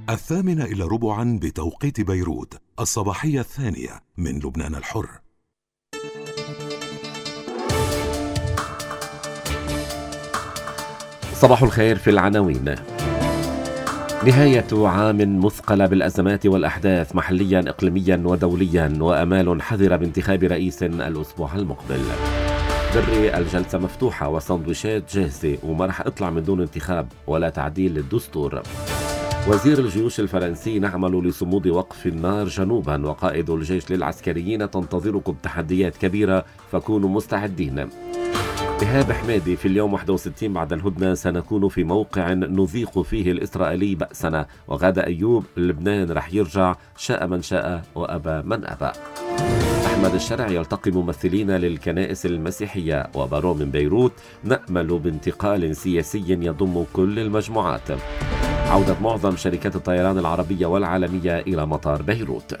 8:15 بتوقيت بيروت، الصباحية الثانية من لبنان الحر. صباح الخير. في العناوين: نهاية عام مثقلة بالأزمات والأحداث محليا إقليميا ودوليا، وأمال حذرة بانتخاب رئيس الأسبوع المقبل. بري الجلسة مفتوحة وسندويشات جاهزة وما رح اطلع من دون انتخاب ولا تعديل للدستور. وزير الجيوش الفرنسي: نعمل لصمود وقف النار جنوبا، وقائد الجيش للعسكريين: تنتظركم تحديات كبيرة فكونوا مستعدين. إيهاب حمادي: في اليوم 61 بعد الهدنة سنكون في موقع نذيق فيه الإسرائيلي بأسنا. وغادة أيوب: لبنان رح يرجع شاء من شاء وأبى من أبى. أحمد الشرع يلتقي ممثلين للكنائس المسيحية. وبارون من بيروت: نأمل بانتقال سياسي يضم كل المجموعات. عودة معظم شركات الطيران العربية والعالمية إلى مطار بيروت.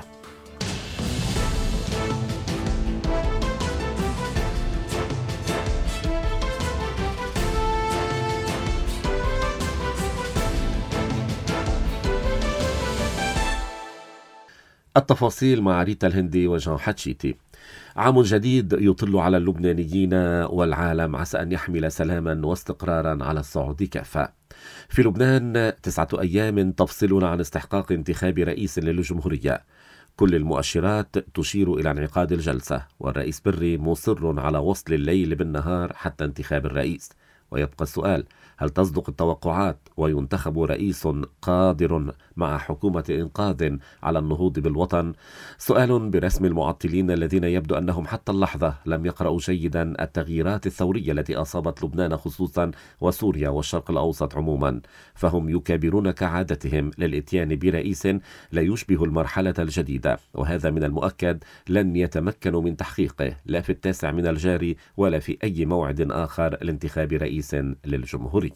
التفاصيل مع ريتا الهندي وجان حتشيتي. عام جديد يطل على اللبنانيين والعالم، عسى أن يحمل سلاما واستقرارا على الصعود كافة. في لبنان 9 أيام تفصلنا عن استحقاق انتخاب رئيس للجمهورية. كل المؤشرات تشير إلى انعقاد الجلسة، والرئيس بري مصر على وصل الليل بالنهار حتى انتخاب الرئيس. ويبقى السؤال: هل تصدق التوقعات وينتخب رئيس قادر مع حكومة إنقاذ على النهوض بالوطن؟ سؤال برسم المعطلين الذين يبدو أنهم حتى اللحظة لم يقرأوا جيدا التغييرات الثورية التي أصابت لبنان خصوصا وسوريا والشرق الأوسط عموما، فهم يكابرون كعادتهم للإتيان برئيس لا يشبه المرحلة الجديدة، وهذا من المؤكد لن يتمكنوا من تحقيقه لا في 9 من الجاري ولا في أي موعد آخر لانتخاب رئيس للجمهورية.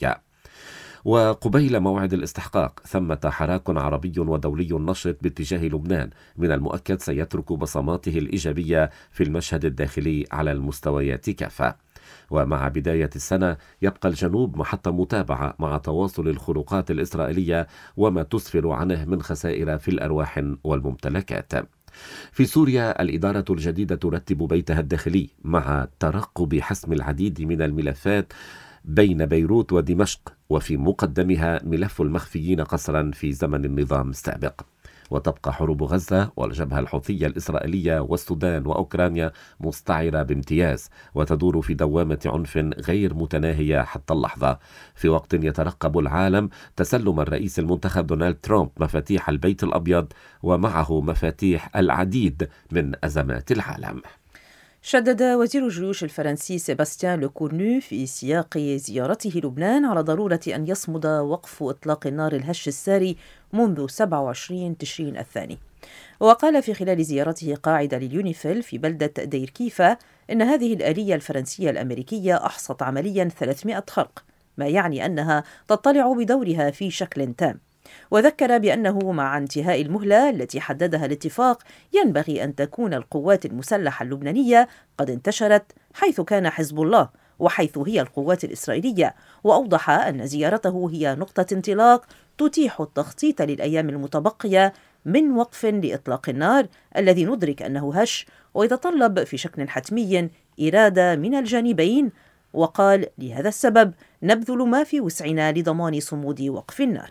وقبيل موعد الاستحقاق ثمة حراك عربي ودولي نشط باتجاه لبنان من المؤكد سيترك بصماته الإيجابية في المشهد الداخلي على المستويات كافة. ومع بداية السنة يبقى الجنوب محط متابعة مع تواصل الخروقات الإسرائيلية وما تسفر عنه من خسائر في الأرواح والممتلكات. في سوريا الإدارة الجديدة ترتب بيتها الداخلي مع ترقب حسم العديد من الملفات بين بيروت ودمشق، وفي مقدمها ملف المخفيين قسرا في زمن النظام السابق. وتبقى حروب غزة والجبهة الحوثية الإسرائيلية والسودان وأوكرانيا مستعرة بامتياز، وتدور في دوامة عنف غير متناهية حتى اللحظة، في وقت يترقب العالم تسلم الرئيس المنتخب دونالد ترامب مفاتيح البيت الأبيض، ومعه مفاتيح العديد من أزمات العالم. شدد وزير الجيوش الفرنسي سيباستيان لوكورنو في سياق زيارته لبنان على ضرورة أن يصمد وقف إطلاق النار الهش الساري منذ 27 تشرين الثاني. وقال في خلال زيارته قاعدة لليونيفيل في بلدة دير كيفا إن هذه الآلية الفرنسية الأمريكية أحصت عمليا 300 خرق، ما يعني أنها تطلع بدورها في شكل تام. وذكر بأنه مع انتهاء المهلة التي حددها الاتفاق ينبغي أن تكون القوات المسلحة اللبنانية قد انتشرت حيث كان حزب الله وحيث هي القوات الإسرائيلية. وأوضح أن زيارته هي نقطة انطلاق تتيح التخطيط للأيام المتبقية من وقف لإطلاق النار الذي ندرك أنه هش ويتطلب في شكل حتمي إرادة من الجانبين. وقال: لهذا السبب نبذل ما في وسعنا لضمان صمود وقف النار.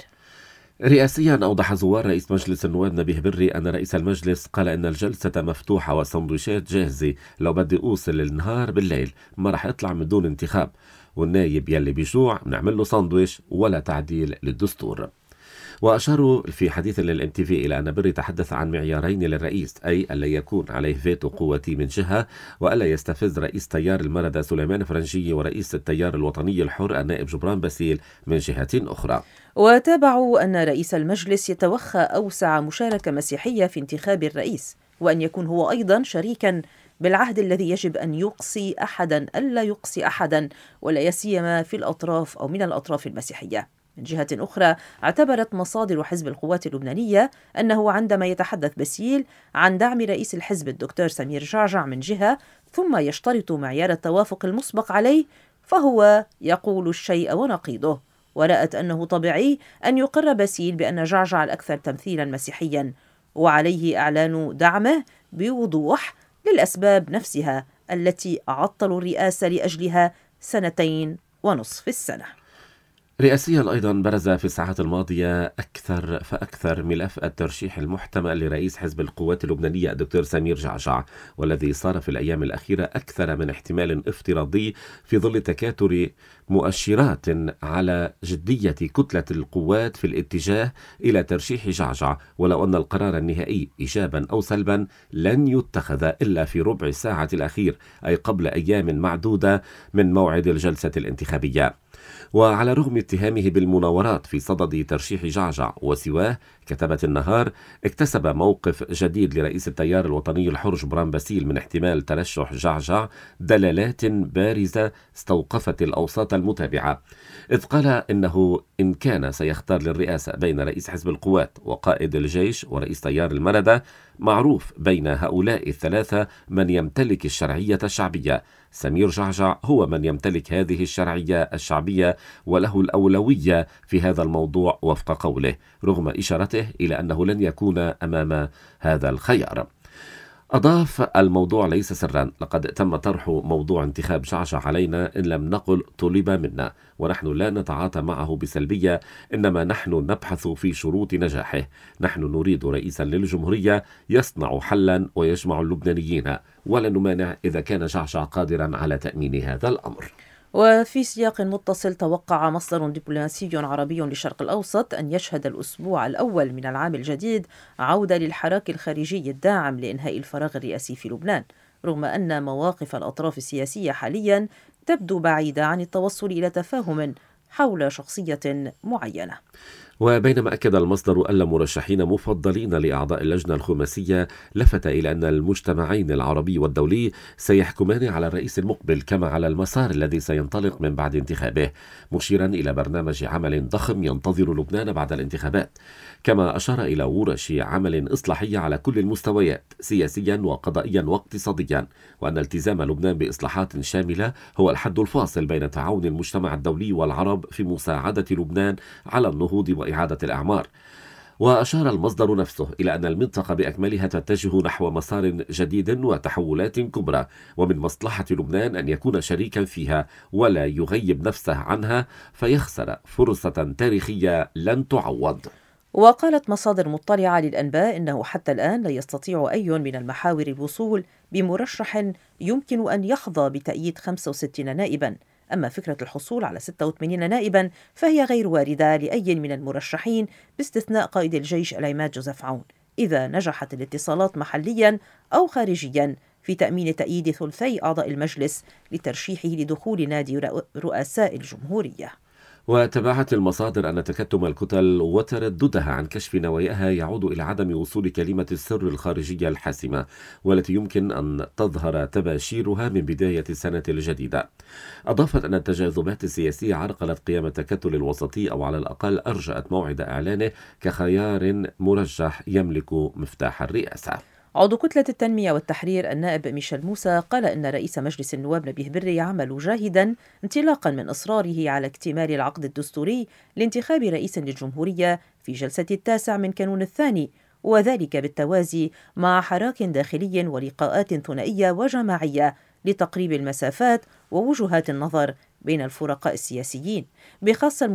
رئاسيا أوضح زوار رئيس مجلس النواب نبيه بري أن رئيس المجلس قال إن الجلسة مفتوحة وسندويشات جاهزة، لو بدي أوصل النهار بالليل ما رح يطلع من دون انتخاب، والنايب يلي بيجوع نعمل له ساندويش ولا تعديل للدستور. وأشاروا في حديث للMTV إلى أن بري تحدث عن معيارين للرئيس، أي ألا يكون عليه فيتو قوتي من جهة، وألا يستفز رئيس تيار المردة سليمان فرنجي ورئيس التيار الوطني الحر النائب جبران باسيل من جهة أخرى. وتابعوا أن رئيس المجلس يتوخى أوسع مشاركة مسيحية في انتخاب الرئيس، وأن يكون هو أيضا شريكا بالعهد الذي يجب أن يقصي أحدا ألا يقصي أحدا، ولا سيما في الأطراف أو من الأطراف المسيحية. من جهة أخرى اعتبرت مصادر حزب القوات اللبنانية أنه عندما يتحدث باسيل عن دعم رئيس الحزب الدكتور سمير جعجع من جهة ثم يشترط معيار التوافق المسبق عليه، فهو يقول الشيء ونقيضه. ورأت أنه طبيعي أن يقر باسيل بأن جعجع الأكثر تمثيلا مسيحيا، وعليه إعلان دعمه بوضوح للأسباب نفسها التي عطلوا الرئاسة لأجلها 2.5 سنة. رئاسيا أيضا برز في الساعات الماضية أكثر فأكثر ملف الترشيح المحتمل لرئيس حزب القوات اللبنانية الدكتور سمير جعجع، والذي صار في الأيام الأخيرة أكثر من احتمال افتراضي في ظل تكاثر مؤشرات على جدية كتلة القوات في الاتجاه إلى ترشيح جعجع، ولو أن القرار النهائي إيجابا أو سلبا لن يتخذ إلا في ربع ساعة الأخير، أي قبل أيام معدودة من موعد الجلسة الانتخابية. وعلى رغم اتهامه بالمناورات في صدد ترشيح جعجع وسواه، كتبت النهار اكتسب موقف جديد لرئيس التيار الوطني الحر جبران باسيل من احتمال ترشح جعجع دلالات بارزة استوقفت الأوساط المتابعة، إذ قال إنه إن كان سيختار للرئاسة بين رئيس حزب القوات وقائد الجيش ورئيس تيار المردة، معروف بين هؤلاء الثلاثة من يمتلك الشرعية الشعبية. سمير جعجع هو من يمتلك هذه الشرعية الشعبية وله الأولوية في هذا الموضوع وفق قوله، رغم إشارته إلى أنه لن يكون أمام هذا الخيار. أضاف: الموضوع ليس سرا، لقد تم طرح موضوع انتخاب جعجع علينا إن لم نقل طلب منا، ونحن لا نتعاطى معه بسلبية، إنما نحن نبحث في شروط نجاحه. نحن نريد رئيسا للجمهورية يصنع حلا ويجمع اللبنانيين، ولا نمانع إذا كان جعجع قادرا على تأمين هذا الأمر. وفي سياق متصل، توقع مصدر دبلوماسي عربي للشرق الأوسط أن يشهد الأسبوع الأول من العام الجديد عودة للحراك الخارجي الداعم لإنهاء الفراغ الرئاسي في لبنان، رغم أن مواقف الأطراف السياسية حاليا تبدو بعيدة عن التوصل إلى تفاهم حول شخصية معينة. وبينما أكد المصدر أن مرشحين مفضلين لأعضاء اللجنة الخماسية، لفت إلى أن المجتمعين العربي والدولي سيحكمان على الرئيس المقبل كما على المسار الذي سينطلق من بعد انتخابه، مشيرا إلى برنامج عمل ضخم ينتظر لبنان بعد الانتخابات. كما أشار إلى ورش عمل إصلاحية على كل المستويات سياسيا وقضائيا واقتصاديا، وأن التزام لبنان بإصلاحات شاملة هو الحد الفاصل بين تعاون المجتمع الدولي والعرب في مساعدة لبنان على النهوض وإعادة الأعمار. وأشار المصدر نفسه إلى أن المنطقة بأكملها تتجه نحو مسار جديد وتحولات كبرى، ومن مصلحة لبنان أن يكون شريكا فيها ولا يغيب نفسه عنها فيخسر فرصة تاريخية لن تعوض. وقالت مصادر مطلعة للأنباء إنه حتى الآن لا يستطيع أي من المحاور الوصول بمرشح يمكن أن يحظى بتأييد 65 نائبا، أما فكرة الحصول على 86 نائبا فهي غير واردة لأي من المرشحين باستثناء قائد الجيش العماد جوزيف عون، إذا نجحت الاتصالات محليا أو خارجيا في تأمين تأييد ثلثي أعضاء المجلس لترشيحه لدخول نادي رؤساء الجمهورية. وتبعت المصادر أن تكتم الكتل وترددها عن كشف نواياها يعود إلى عدم وصول كلمة السر الخارجية الحاسمة، والتي يمكن أن تظهر تباشيرها من بداية السنة الجديدة. أضافت أن التجاذبات السياسية عرقلت قيام التكتل الوسطي، أو على الأقل أرجأت موعد إعلانه كخيار مرجح يملك مفتاح الرئاسة. عضو كتلة التنمية والتحرير النائب ميشيل موسى قال إن رئيس مجلس النواب نبيه بري يعمل جاهدا انطلاقا من إصراره على اكتمال العقد الدستوري لانتخاب رئيس للجمهورية في جلسة 9 من كانون الثاني، وذلك بالتوازي مع حراك داخلي ولقاءات ثنائية وجماعية لتقريب المسافات ووجهات النظر بين الفرقاء السياسيين، بخاصة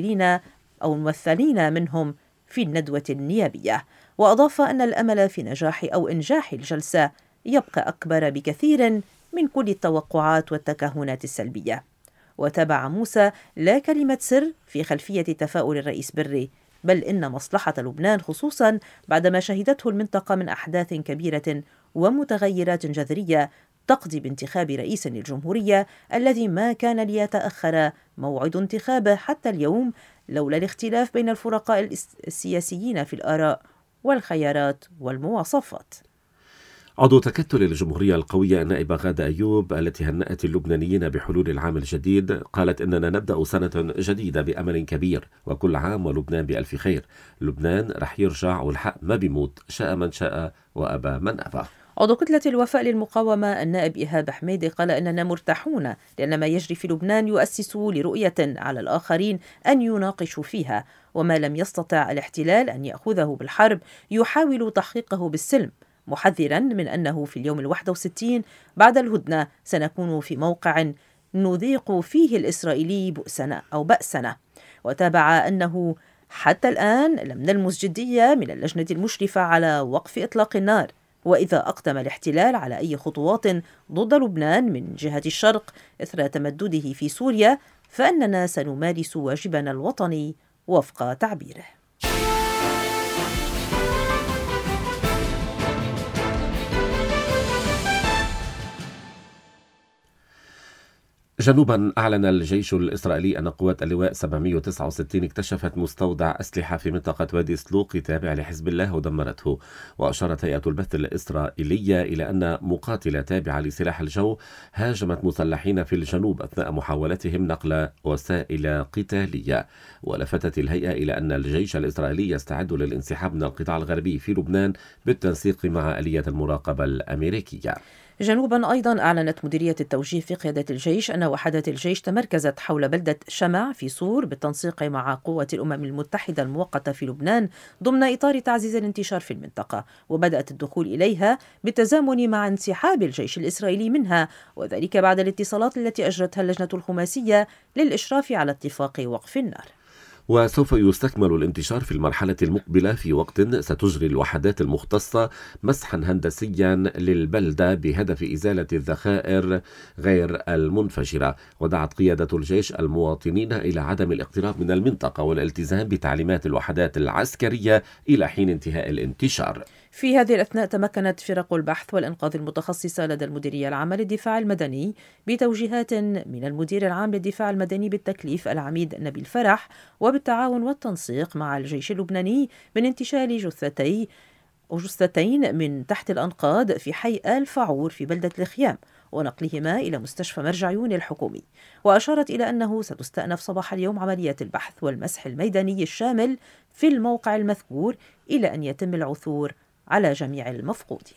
الممثلين منهم في الندوة النيابية. وأضاف أن الأمل في نجاح أو إنجاح الجلسة يبقى أكبر بكثير من كل التوقعات والتكهنات السلبية. وتابع موسى: لا كلمة سر في خلفية تفاؤل الرئيس بري، بل إن مصلحة لبنان خصوصا بعدما شهدته المنطقة من أحداث كبيرة ومتغيرات جذرية تقضي بانتخاب رئيس للجمهورية الذي ما كان ليتأخر موعد انتخابه حتى اليوم لولا الاختلاف بين الفرقاء السياسيين في الآراء والخيارات والمواصفات. عضو تكتل الجمهورية القوية النائبة غادة أيوب التي هنأت اللبنانيين بحلول العام الجديد قالت إننا نبدأ سنة جديدة بأمل كبير، وكل عام ولبنان بألف خير. لبنان رح يرجع والحق ما بيموت، شاء من شاء وأبى من أبى. عضو كتلة الوفاء للمقاومة النائب إيهاب حميدي قال إننا مرتاحون لأن ما يجري في لبنان يؤسس لرؤية على الآخرين أن يناقشوا فيها، وما لم يستطع الاحتلال أن يأخذه بالحرب يحاول تحقيقه بالسلم، محذرا من أنه في اليوم 61 بعد الهدنة سنكون في موقع نذيق فيه الإسرائيلي بأسنا. وتابع أنه حتى الآن لم نلمس جدية من اللجنة المشرفة على وقف إطلاق النار، وإذا أقدم الاحتلال على أي خطوات ضد لبنان من جهة الشرق إثر تمدده في سوريا فإننا سنمارس واجبنا الوطني وفق تعبيره. جنوبا، أعلن الجيش الإسرائيلي أن قوات اللواء 769 اكتشفت مستودع أسلحة في منطقة وادي سلوق تابع لحزب الله ودمرته. وأشارت هيئة البث الإسرائيلية إلى أن مقاتلة تابعة لسلاح الجو هاجمت مسلحين في الجنوب أثناء محاولتهم نقل وسائل قتالية. ولفتت الهيئة إلى أن الجيش الإسرائيلي يستعد للانسحاب من القطاع الغربي في لبنان بالتنسيق مع آلية المراقبة الأمريكية. جنوبا، أيضا أعلنت مديرية التوجيه في قيادة الجيش أن وحدات الجيش تمركزت حول بلدة شمع في سور بالتنسيق مع قوة الأمم المتحدة المؤقتة في لبنان ضمن إطار تعزيز الانتشار في المنطقة، وبدأت الدخول إليها بالتزامن مع انسحاب الجيش الإسرائيلي منها، وذلك بعد الاتصالات التي أجرتها اللجنة الخماسية للإشراف على اتفاق وقف النار. وسوف يستكمل الانتشار في المرحلة المقبلة في وقت ستجري الوحدات المختصة مسحا هندسيا للبلدة بهدف إزالة الذخائر غير المنفجرة. ودعت قيادة الجيش المواطنين إلى عدم الاقتراب من المنطقة والالتزام بتعليمات الوحدات العسكرية إلى حين انتهاء الانتشار. في هذه الأثناء تمكنت فرق البحث والإنقاذ المتخصصة لدى المديرية العامة للدفاع المدني بتوجيهات من المدير العام للدفاع المدني بالتكليف العميد نبيل فرح وبالتعاون والتنسيق مع الجيش اللبناني من انتشال جثتين من تحت الأنقاض في حي آل فعور في بلدة الخيام ونقلهما إلى مستشفى مرجعيون الحكومي. وأشارت إلى أنه ستستأنف صباح اليوم عمليات البحث والمسح الميداني الشامل في الموقع المذكور إلى أن يتم العثور على جميع المفقودين.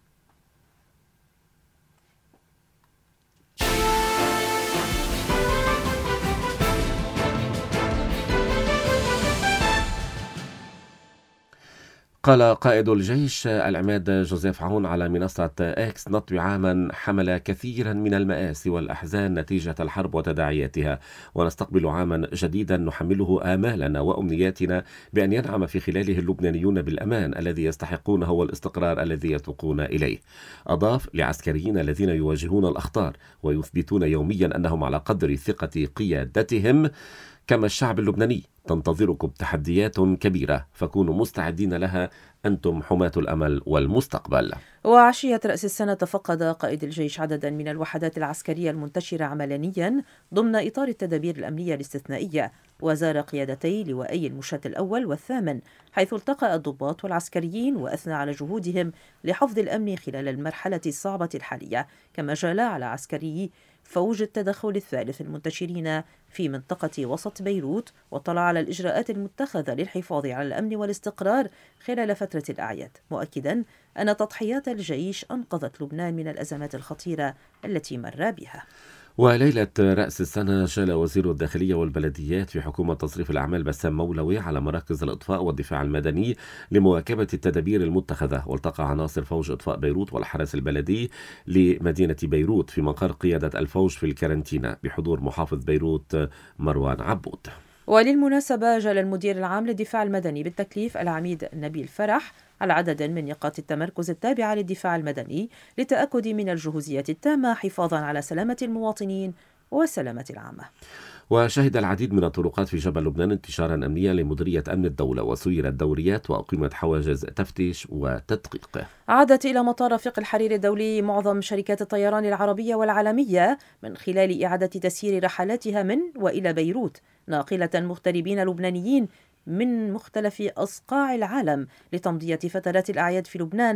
قال قائد الجيش العماد جوزيف عون على منصة إكس: نطوي عاما حمل كثيرا من المآسي والأحزان نتيجة الحرب وتداعياتها، ونستقبل عاما جديدا نحمله آمالنا وأمنياتنا بأن ينعم في خلاله اللبنانيون بالأمان الذي يستحقونه والاستقرار الذي يتوقون إليه. أضاف: لعسكريين الذين يواجهون الأخطار ويثبتون يوميا أنهم على قدر ثقة قيادتهم كما الشعب اللبناني تنتظركم تحديات كبيرة فكونوا مستعدين لها، أنتم حماة الأمل والمستقبل. وعشية رأس السنة تفقد قائد الجيش عددا من الوحدات العسكرية المنتشرة عملانيا ضمن إطار التدابير الأمنية الاستثنائية، وزار قيادتي لوائي المشاة الأول والثامن، حيث التقى الضباط والعسكريين وأثنى على جهودهم لحفظ الأمن خلال المرحلة الصعبة الحالية، كما جال على عسكري فوج التدخل الثالث المنتشرين في منطقة وسط بيروت، وطلع على الإجراءات المتخذة للحفاظ على الأمن والاستقرار خلال فترة الأعياد، مؤكدا أن تضحيات الجيش أنقذت لبنان من الأزمات الخطيرة التي مر بها. وليلة رأس السنة جال وزير الداخلية والبلديات في حكومة تصريف الأعمال بسام مولوي على مراكز الإطفاء والدفاع المدني لمواكبة التدابير المتخذة، والتقى عناصر فوج إطفاء بيروت والحرس البلدي لمدينة بيروت في مقر قيادة الفوج في الكارنتينا بحضور محافظ بيروت مروان عبود. وللمناسبة جال المدير العام للدفاع المدني بالتكليف العميد نبيل فرح على عدد من نقاط التمركز التابعة للدفاع المدني للتأكد من الجهوزية التامة حفاظا على سلامة المواطنين والسلامة العامة. وشهد العديد من الطرقات في جبل لبنان انتشارا أمنيا لمديرية أمن الدولة، وسيرت دوريات وأقيمت حواجز تفتيش وتدقيق. عادت إلى مطار رفيق الحريري الدولي معظم شركات الطيران العربية والعالمية من خلال إعادة تسيير رحلاتها من وإلى بيروت، ناقلة مغتربين لبنانيين من مختلف أصقاع العالم لتمضية فترات الأعياد في لبنان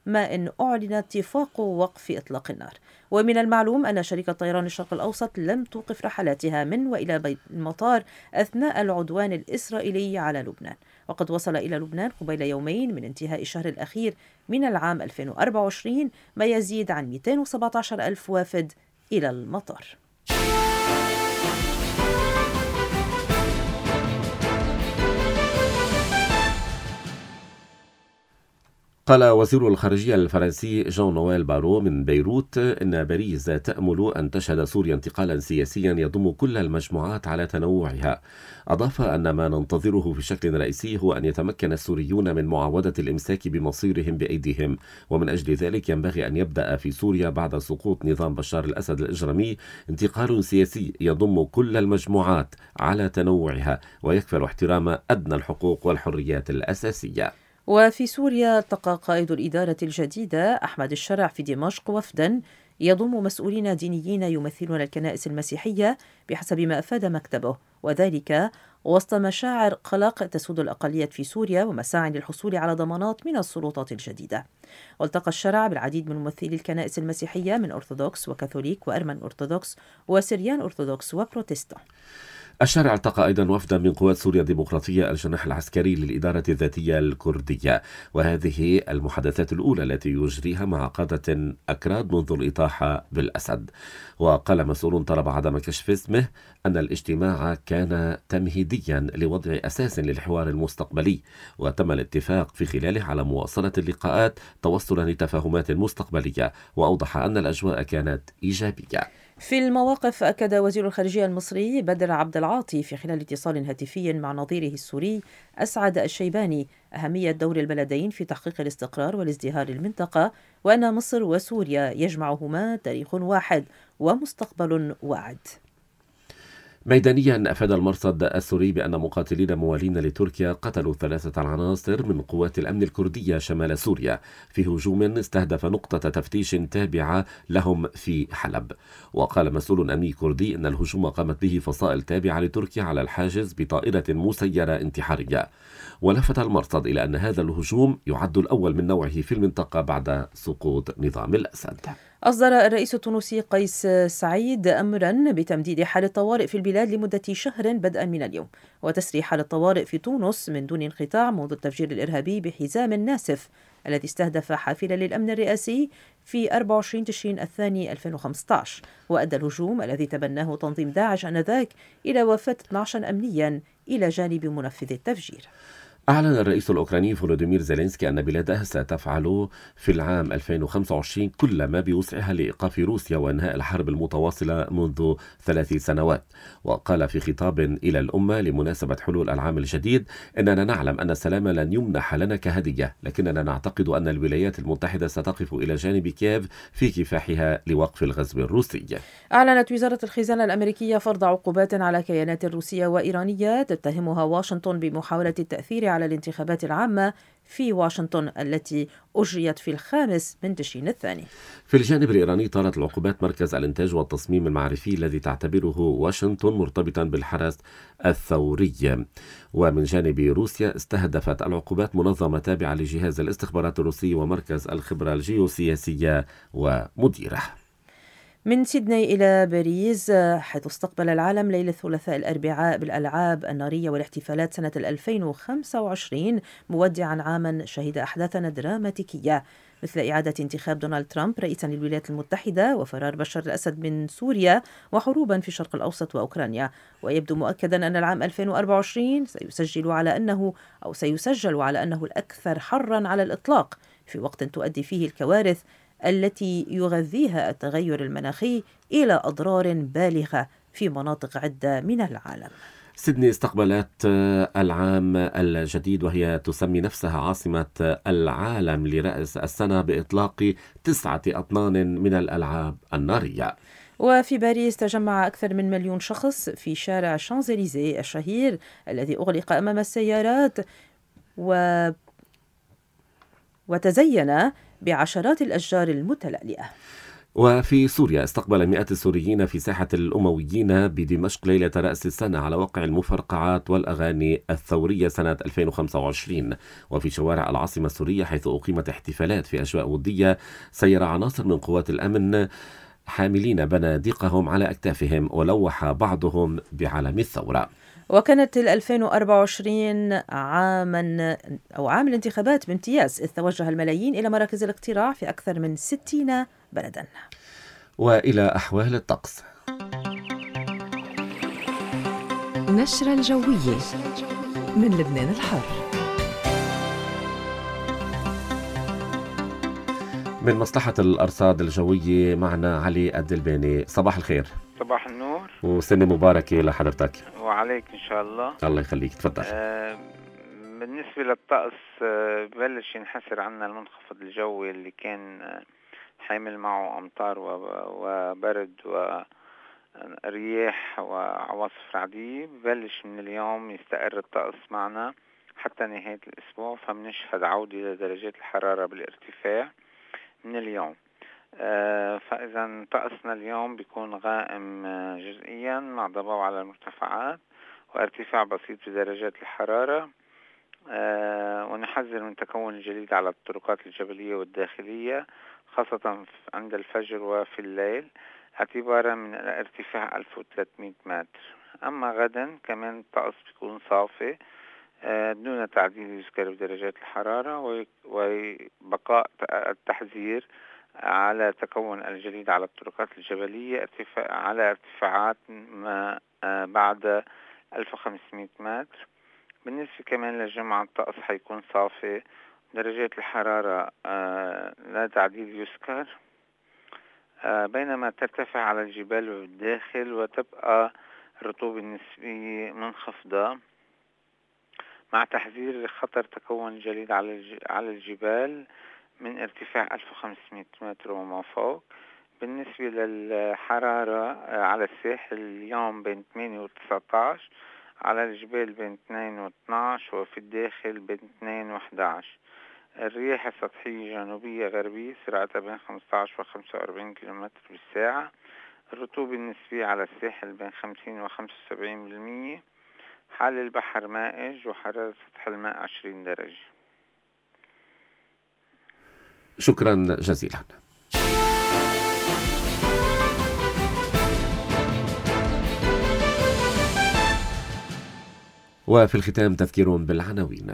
ما إن أعلن اتفاق وقف إطلاق النار. ومن المعلوم أن شركة طيران الشرق الأوسط لم توقف رحلاتها من وإلى المطار أثناء العدوان الإسرائيلي على لبنان، وقد وصل إلى لبنان قبيل يومين من انتهاء الشهر الأخير من العام 2024 ما يزيد عن 217 ألف وافد إلى المطار. قال وزير الخارجية الفرنسي جون نويل بارو من بيروت إن باريس تأمل أن تشهد سوريا انتقالا سياسيا يضم كل المجموعات على تنوعها. أضاف أن ما ننتظره بشكل رئيسي هو أن يتمكن السوريون من معاودة الإمساك بمصيرهم بأيديهم، ومن أجل ذلك ينبغي أن يبدأ في سوريا بعد سقوط نظام بشار الأسد الإجرامي انتقال سياسي يضم كل المجموعات على تنوعها ويكفل احترام أدنى الحقوق والحريات الأساسية. وفي سوريا التقى قائد الإدارة الجديدة أحمد الشرع في دمشق وفدا يضم مسؤولين دينيين يمثلون الكنائس المسيحية بحسب ما أفاد مكتبه، وذلك وسط مشاعر قلق تسود الأقليات في سوريا ومساعي للحصول على ضمانات من السلطات الجديدة. والتقى الشرع بالعديد من ممثلي الكنائس المسيحية من أرثوذكس وكاثوليك وأرمن أرثوذكس وسريان أرثوذكس وبروتستان. الشارع التقى أيضا وفدا من قوات سوريا الديمقراطية الجناح العسكري للإدارة الذاتية الكردية، وهذه المحادثات الأولى التي يجريها مع قادة أكراد منذ الإطاحة بالأسد. وقال مسؤول طلب عدم كشف اسمه أن الاجتماع كان تمهيديا لوضع أساس للحوار المستقبلي، وتم الاتفاق في خلاله على مواصلة اللقاءات توصلا لتفاهمات مستقبلية، وأوضح أن الأجواء كانت إيجابية. في المواقف أكد وزير الخارجية المصري بدر عبد العاطي في خلال اتصال هاتفي مع نظيره السوري أسعد الشيباني أهمية دور البلدين في تحقيق الاستقرار والازدهار المنطقة، وأن مصر وسوريا يجمعهما تاريخ واحد ومستقبل واعد. ميدانيا أفاد المرصد السوري بأن مقاتلين موالين لتركيا قتلوا 3 عناصر من قوات الأمن الكردية شمال سوريا في هجوم استهدف نقطة تفتيش تابعة لهم في حلب. وقال مسؤول أمني كردي أن الهجوم قامت به فصائل تابعة لتركيا على الحاجز بطائرة مسيرة انتحارية. ولفت المرصد إلى أن هذا الهجوم يعد الأول من نوعه في المنطقة بعد سقوط نظام الأسد. أصدر الرئيس التونسي قيس سعيد أمرا بتمديد حالة طوارئ في البلاد لمدة شهر بدءا من اليوم، وتسري حالة طوارئ في تونس من دون انقطاع منذ التفجير الإرهابي بحزام ناسف الذي استهدف حافلة للأمن الرئاسي في 24 تشرين الثاني 2015، وأدى الهجوم الذي تبناه تنظيم داعش آنذاك إلى وفاة 12 أمنيا إلى جانب منفذ التفجير. أعلن الرئيس الأوكراني فولوديمير زيلينسكي أن بلاده ستفعل في العام 2025 كل ما بوسعها لإيقاف روسيا وإنهاء الحرب المتواصلة منذ 3 سنوات. وقال في خطاب إلى الأمة لمناسبة حلول العام الجديد: إننا نعلم أن السلام لن يمنح لنا كهدية، لكننا نعتقد أن الولايات المتحدة ستقف إلى جانب كييف في كفاحها لوقف الغزو الروسي. أعلنت وزارة الخزانة الأمريكية فرض عقوبات على كيانات روسية وإيرانية تتهمها واشنطن بمحاولة التأثير على الانتخابات العامة في واشنطن التي أجريت في 5 تشرين الثاني. في الجانب الإيراني طالت العقوبات مركز الإنتاج والتصميم المعرفي الذي تعتبره واشنطن مرتبطا بالحرس الثوري. ومن جانب روسيا استهدفت العقوبات منظمة تابعة لجهاز الاستخبارات الروسي ومركز الخبرة الجيوسياسية ومديره. من سيدني إلى باريس، حيث استقبل العالم ليلة الثلاثاء الأربعاء بالألعاب النارية والاحتفالات سنة 2025 مودعا عاما شهد أحداثا دراماتيكية مثل إعادة انتخاب دونالد ترامب رئيسا للولايات المتحدة وفرار بشار الأسد من سوريا وحروبا في الشرق الأوسط وأوكرانيا. ويبدو مؤكدا أن العام 2024 سيسجل على أنه الأكثر حرا على الإطلاق، في وقت تؤدي فيه الكوارث التي يغذيها التغير المناخي إلى أضرار بالغة في مناطق عدة من العالم. سيدني استقبلت العام الجديد وهي تسمي نفسها عاصمة العالم لرأس السنة بإطلاق 9 أطنان من الألعاب النارية. وفي باريس تجمع أكثر من 1,000,000 شخص في شارع شانزليزيه الشهير الذي أغلق أمام السيارات وتزين بعشرات الأشجار المتلألئة. وفي سوريا استقبل مئات السوريين في ساحة الأمويين بدمشق ليلة رأس السنة على وقع المفرقعات والأغاني الثورية سنة 2025. وفي شوارع العاصمة السورية حيث أقيمت احتفالات في أجواء ودية سير عناصر من قوات الأمن حاملين بنادقهم على أكتافهم، ولوح بعضهم بعلم الثورة. وكانت 2024 عام الانتخابات بامتياز، إذ توجه الملايين إلى مراكز الاقتراع في أكثر من 60 بلدا. وإلى أحوال الطقس. نشرة الجوية من لبنان الحر. من مصلحة الأرصاد الجوية معنا علي الدلباني. صباح الخير. صباح النور وسنة مباركة لحضرتك. وعليك إن شاء الله. الله يخليك، تفضل. بالنسبة للطقس بلش ينحسر عنا المنخفض الجوي اللي كان حامل معه أمطار وبرد ورياح وعواصف رعدية. ببلش من اليوم يستقر الطقس معنا حتى نهاية الأسبوع، فبنشهد عودة لدرجات الحرارة بالارتفاع من اليوم. فإذا طقسنا اليوم بيكون غائم جزئيا مع ضباب على المرتفعات وارتفاع بسيط في درجات الحرارة. ونحذر من تكون الجليد على الطرقات الجبلية والداخلية خاصة عند الفجر وفي الليل اعتبارا من ارتفاع 1300 متر. أما غدا كمان الطقس بيكون صافي دون تعديل يذكر بدرجات الحرارة، وبقاء التحذير على تكون الجليد على الطرقات الجبلية على ارتفاعات ما بعد 1500 متر. بالنسبة كمان للجمعة الطقس حيكون صافي، درجات الحرارة لا تعديل يذكر، بينما ترتفع على الجبال والداخل وتبقى الرطوبة النسبية منخفضة مع تحذير خطر تكون الجليد على الجبال من ارتفاع 1500 متر وما فوق. بالنسبة للحرارة على الساحل اليوم بين 8 و 19، على الجبال بين 2 و 12، وفي الداخل بين 2 و 11. الرياح السطحية جنوبية غربية سرعتها بين 15 و 45 كم بالساعة. الرطوبة النسبية على الساحل بين 50 و 75%. حال البحر مائج وحرارة سطح الماء 20 درجة. شكرا جزيلا. وفي الختام تذكير بالعناوين.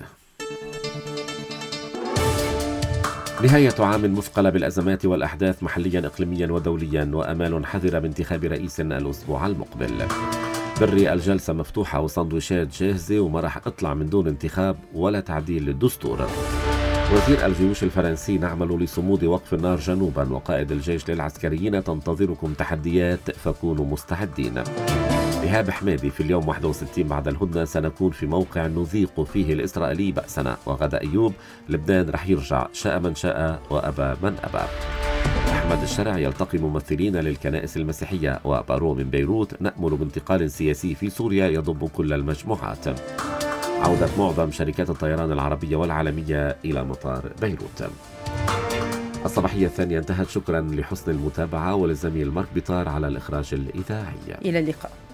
نهاية عام مثقلة بالأزمات والأحداث محليا إقليميا ودوليا، وأمال حذرة بانتخاب رئيس الأسبوع المقبل. بري الجلسة مفتوحة وسندويشات جاهزة وما راح اطلع من دون انتخاب ولا تعديل للدستور. وزير الجيوش الفرنسي: نعمل لصمود وقف النار جنوبا. وقائد الجيش للعسكريين: تنتظركم تحديات فكونوا مستعدين. إيهاب حمادي: في اليوم 61 بعد الهدنة سنكون في موقع نذيق فيه الإسرائيلي بأسنا. وغدا أيوب: لبنان رح يرجع شاء من شاء وأبى من أبى. أحمد الشرع: يلتقي ممثلين للكنائس المسيحية. وبارو من بيروت: نأمل بانتقال سياسي في سوريا يضم كل المجموعات. عودة معظم شركات الطيران العربية والعالمية إلى مطار بيروت. الصباحية الثانية انتهت. شكرا لحسن المتابعة وللزميل مارك بيطار على الإخراج الإذاعي. إلى اللقاء.